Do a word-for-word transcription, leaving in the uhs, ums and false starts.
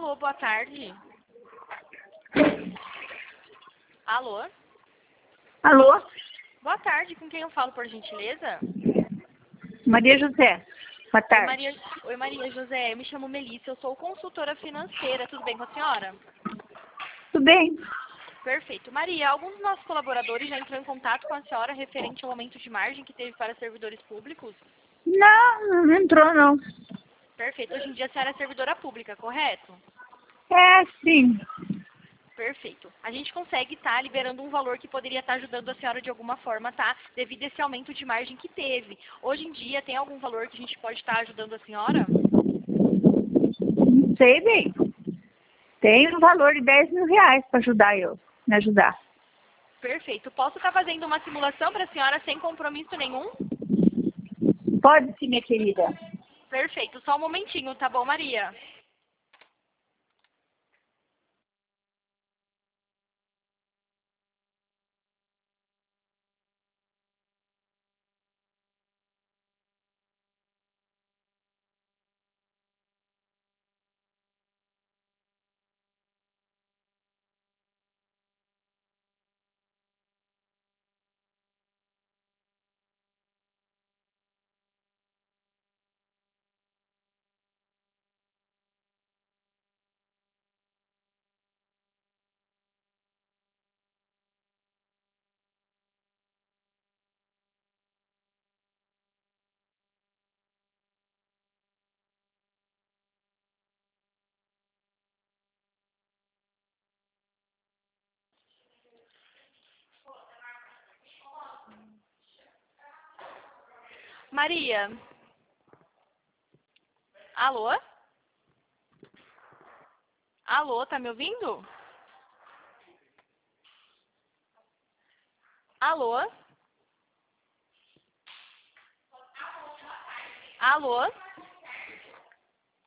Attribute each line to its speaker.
Speaker 1: Alô, boa tarde. Alô?
Speaker 2: Alô?
Speaker 1: Boa tarde, com quem eu falo, por gentileza?
Speaker 2: Maria José. Boa
Speaker 1: Oi
Speaker 2: tarde.
Speaker 1: Maria, Oi, Maria José, eu me chamo Melissa, eu sou consultora financeira, tudo bem com a senhora?
Speaker 2: Tudo bem?
Speaker 1: Perfeito. Maria, alguns dos nossos colaboradores já entrou em contato com a senhora referente ao aumento de margem que teve para servidores públicos?
Speaker 2: Não, não entrou não.
Speaker 1: Perfeito. Hoje em dia a senhora é servidora pública, correto?
Speaker 2: É, sim.
Speaker 1: Perfeito. A gente consegue estar liberando um valor que poderia estar ajudando a senhora de alguma forma, tá? Devido a esse aumento de margem que teve. Hoje em dia, tem algum valor que a gente pode estar ajudando a senhora?
Speaker 2: Não sei bem. Tem um valor de dez mil reais para ajudar eu, me ajudar.
Speaker 1: Perfeito. Posso estar fazendo uma simulação para a senhora sem compromisso nenhum?
Speaker 2: Pode sim, minha querida.
Speaker 1: Perfeito. Só um momentinho, tá bom, Maria? Maria? Alô? Alô, tá me ouvindo? Alô? Alô?